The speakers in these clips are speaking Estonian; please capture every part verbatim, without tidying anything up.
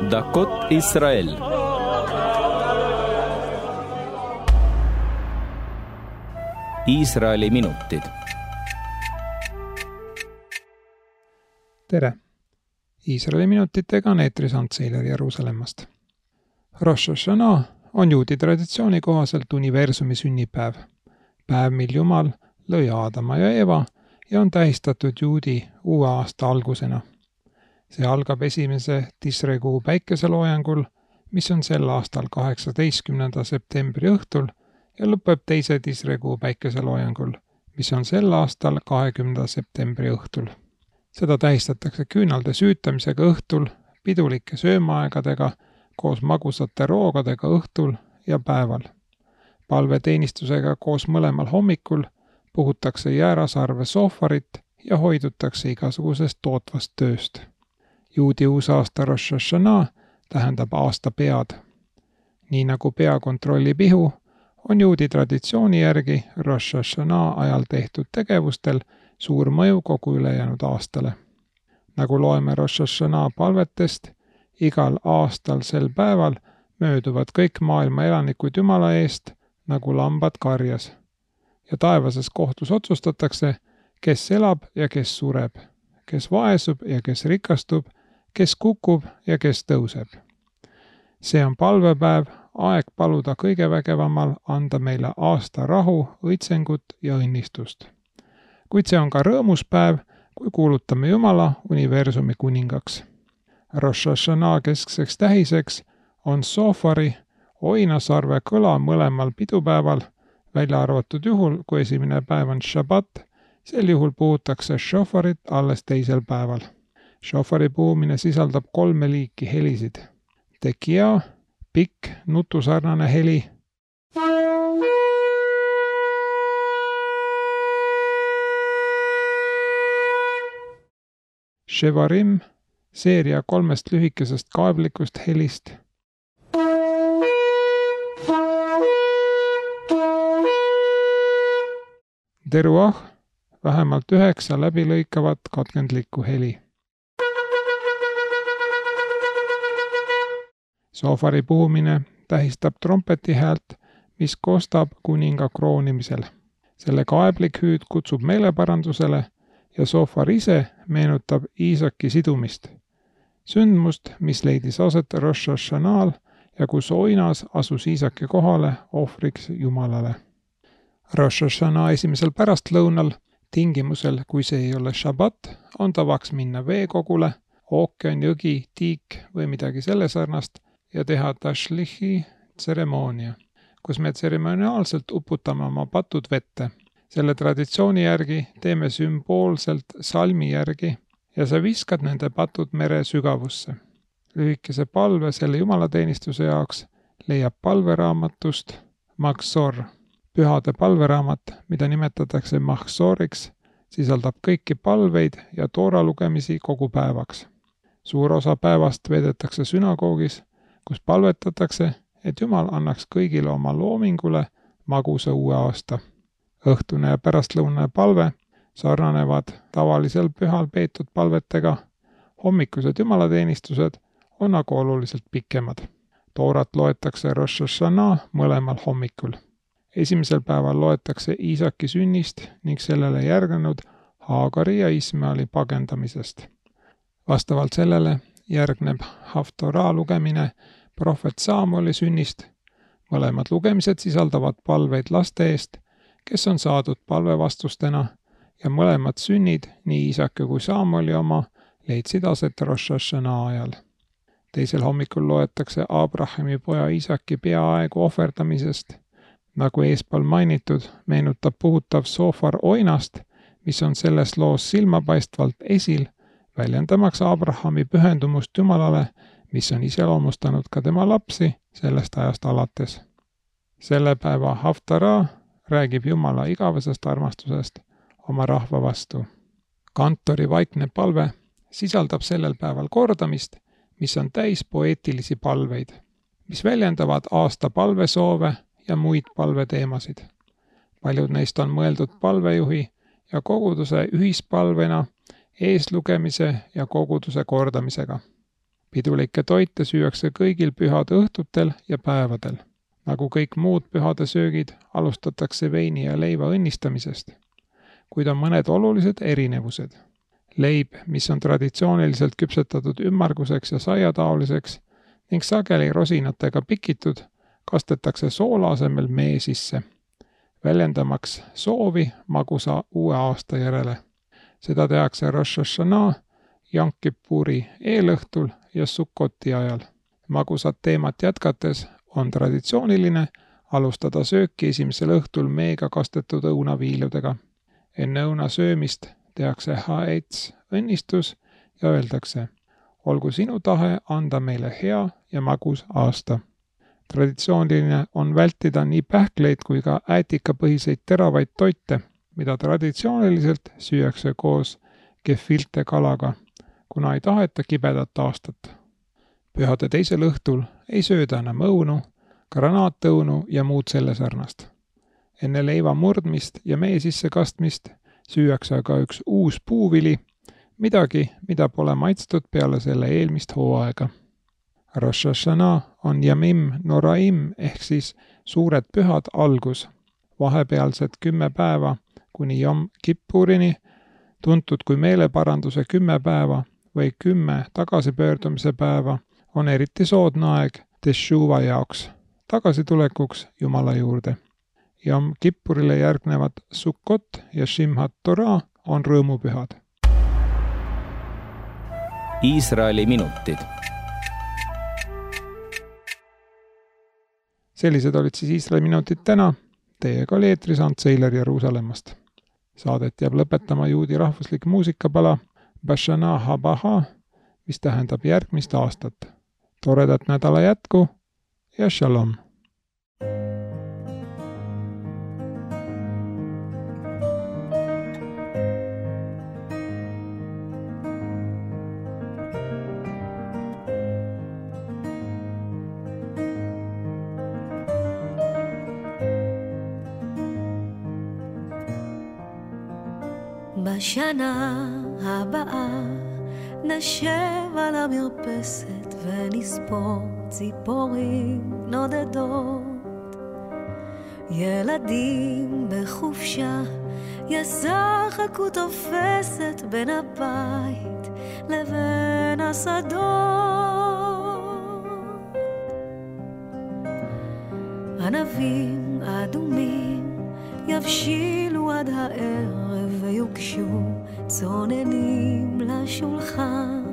דקות ישראל. Iisraeli minutid. tere! Iisraeli minutitega on eetris Ants Seiler Jeruusalemmast. Rosh Hashanah on juudi traditsiooni kohaselt universumi sünnipäev. Päev, mil Jumal lõi Aadama ja Eva ja on tähistatud juudi uue aasta algusena. See algab esimese Tisre kuu päikeseloojangul, mis on sel aastal kaheksateistkümnenda septembri õhtul ja lõpeb teise Tisre kuu päikeseloojangul, mis on sel aastal kahekümnenda septembri õhtul. Seda tähistatakse küünalde süütamisega õhtul, pidulike söömaaegadega, koos magusate roogadega õhtul ja päeval. Palveteenistusega koos mõlemal hommikul puhutakse jäärasarve sohvarit ja hoidutakse igasugusest tootvast tööst. Juudi uusaasta Rosh Hashanah tähendab aasta pead. Nii nagu pea kontrollib ihu, on juudi traditsiooni järgi Rosh Hashanah ajal tehtud tegevustel suur mõju kogu ülejäänud aastale. Nagu loeme Rosh Hashanah palvetest, igal aastal sel päeval mööduvad kõik maailma elanikud Jumala eest nagu lambad karjas. Ja taevases kohtus otsustatakse, kes elab ja kes sureb, kes vaesub ja kes rikastub, kes kukub ja kes tõuseb. See on palvepäev, aeg paluda kõige vägevamal anda meile aasta rahu, õitsengut ja õnnistust. Kuid see on ka rõõmus päev, kui kuulutame Jumala universumi kuningaks. Rosh Hashanah keskseks tähiseks on sohvari oinasarve kõla mõlemal pidupäeval, välja arvatud juhul, kui esimene päev on Shabbat, sel juhul puhutakse šofarit alles teisel päeval. Šofari puhumine sisaldab kolme liiki helisid. Tekia, pikk, nutusarnane heli. Shevarim, seeria kolmest lühikesest kaevlikust helist. Teruah, vähemalt üheksa läbilõikavat katkendlikku heli. Sohvari puhumine tähistab trompeti häält, mis kostab kuninga kroonimisel. Selle kaeblik hüüd kutsub meeleparandusele ja sohvar ise meenutab Iisaki sidumist. Sündmust, mis leidis aset Rosh Hashanah'l ja kus oinas asus Iisaki kohale ohvriks Jumalale. Rosh Hashanah esimesel pärastlõunal, tingimusel, kui see ei ole Shabbat, on tavaks minna veekogule, ookean, jõgi, tiik või midagi selle sarnast ja teha tashlihi tseremoonia, kus me tseremoniaalselt uputame oma patud vette. Selle traditsiooni järgi teeme sümboolselt salmi järgi ja sa viskad nende patud mere sügavusse. Lühikese palve selle jumalateenistuse jaoks leiab palveraamatust Maksor. Pühade palveraamat, mida nimetatakse Maksoriks, sisaldab kõiki palveid ja toora lugemisi kogu päevaks. Suur osa päevast veedetakse sünagoogis, kus palvetatakse, et Jumal annaks kõigile oma loomingule magusa uue aasta. Õhtune ja pärastlõunane palve sarnanevad tavalisel pühal peetud palvetega. Hommikused jumalateenistused on aga oluliselt pikemad. Toorat loetakse Rosh Hashanah mõlemal hommikul. Esimesel päeval loetakse Iisaki sünnist ning sellele järgnenud Haagari ja Ismaeli pagendamisest. Vastavalt sellele järgneb Haftorah lugemine prohvet Samueli sünnist. Mõlemad lugemised sisaldavad palveid laste eest, kes on saadud palvevastustena ja mõlemad sünnid, nii Iisaki kui Samueli oma, leidsid aset Rosh Hashanah ajal. Teisel hommikul loetakse Abrahami poja Iisaki peaaegu ohverdamisest. Nagu eespool mainitud, meenutab puhutav sohvar oinast, mis on selles loos silmapaistvalt esil, väljendamaks Abrahami pühendumust Jumalale, mis on iseloomustanud ka tema lapsi sellest ajast alates. Selle päeva Haftarah räägib Jumala igavesest armastusest oma rahva vastu. Kantori vaikne palve sisaldab sellel päeval kordamist, mis on täis poeetilisi palveid, mis väljendavad aasta palvesoove ja muid palveteemasid. Paljud neist on mõeldud palvejuhi ja koguduse ühispalvena, eeslugemise ja koguduse kordamisega. Pidulikke toite süüakse kõigil pühade õhtutel ja päevadel. Nagu kõik muud pühade söögid, alustatakse veini ja leiva õnnistamisest, kuid on mõned olulised erinevused. Leib, mis on traditsiooniliselt küpsetatud ümmarguseks ja saiataoliseks ning sageli rosinatega pikitud, kastetakse soola asemel mee sisse, väljendamaks soovi magusa uue aasta järele. Seda tehakse Rosh Hashanah, Yom Kippuri eelõhtul ja Sukkoti ajal. Magusat teemat jätkates on traditsiooniline alustada sööki esimesel õhtul meega kastetud õunaviiludega. Enne õuna söömist tehakse haets õnnistus ja öeldakse, olgu sinu tahe anda meile hea ja magus aasta. Traditsiooniline on vältida nii pähkleid kui ka äätikapõhiseid teravaid toite, mida traditsiooniliselt süüakse koos gefilte kalaga, kuna ei taheta kibedat aastat. Pühade teisel õhtul ei sööda enam õunu, granaatõunu ja muud selle sarnast. Enne leiva murdmist ja mee sisse kastmist süüakse aga üks uus puuvili, midagi, mida pole maitstud peale selle eelmist hooaega. Rosh Hashanah on Yamim Noraim ehk siis suured pühad algus, vahepealsed kümme päeva kuni Yom Kippurini, tuntud kui meeleparanduse kümme päeva või kümme tagasipöördumise päeva, on eriti soodne aeg teshuva jaoks, tagasitulekuks Jumala juurde. Yom Kippurile järgnevad Sukkot ja Shimhat Torah on rõõmupühad. Iisraeli minutid. Sellised olid siis Iisraeli minutid täna. Teiega oli eetris Ants Seiler Jeruusalemmast. Saadet jääb lõpetama juudi rahvuslik muusikapala Bashana Habaha, mis tähendab järgmist aastat. Toredat nädala jätku ja shalom! בשנה הבאה נשב על המרפסת ונספור ציפורים נודדות. ילדים בחופשה ישחקו תופסת בין הבית לבין השדות. ענבים אדומים יבשילו עד הערב ויוגשו צוננים לשולחן,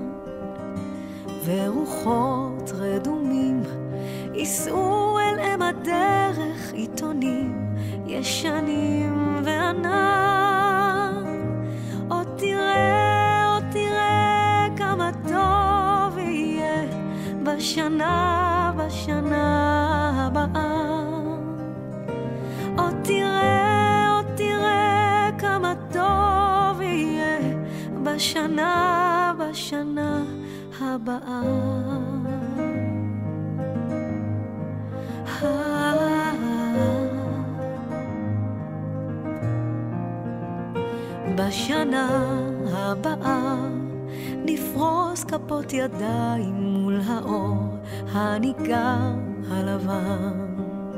ורוחות רדומים ייסעו אל אם הדרך, עיתונים ישנים וענן. עוד תראה, עוד תראה כמה טוב יהיה בשנה, בשנה הבאה. עוד תראה, עוד תראה כמה טוב יהיה בשנה, בשנה הבאה. בשנה הבאה נפרוס כפות ידיים מול האור הניגר הלבן.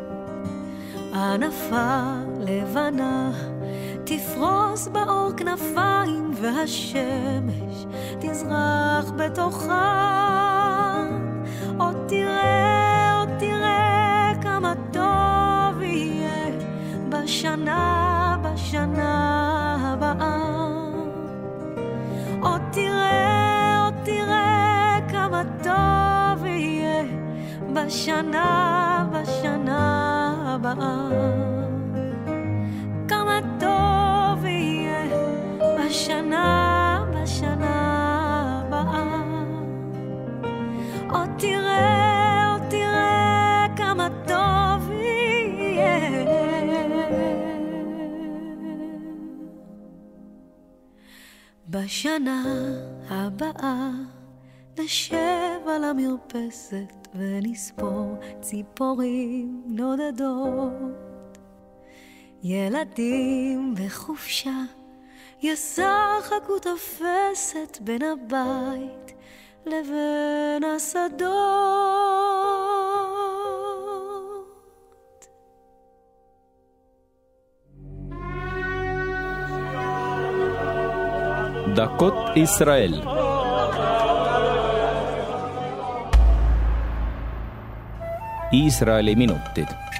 ענפה לבנה תפרוס באור כנפיים, והשמש תזרח בתוכה. עוד תראה, עוד תראה כמה טוב יהיה בשנה, בשנה הבאה. עוד תראה, עוד תראה כמה טוב יהיה בשנה, בשנה הבאה. כמה טוב יהיה בשנה, בשנה הבאה. עוד תראה, עוד תראה כמה טוב יהיה בשנה הבאה. נשב על המרפסת ונספור ציפורים נודדות. ילדים בחופשה ישחקו תופסת בין הבית לבין השדות. דקות ישראל. Iisraeli minutid.